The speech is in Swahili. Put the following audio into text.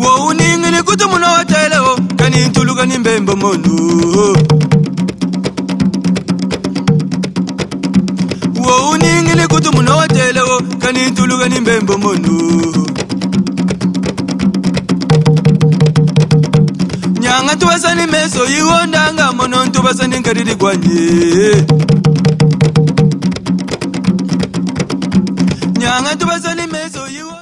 Wo uningi ni kutu muna watele o kani tuluga ni mbembo monu. Wo uningi ni kutu muna watele o kani tuluga ni mbembo monu. Nyanga tuwasa ni meso yiwondanga mono ntubasa ni nkaridi kwanye. Nyanga tubasa ni meso yiwondanga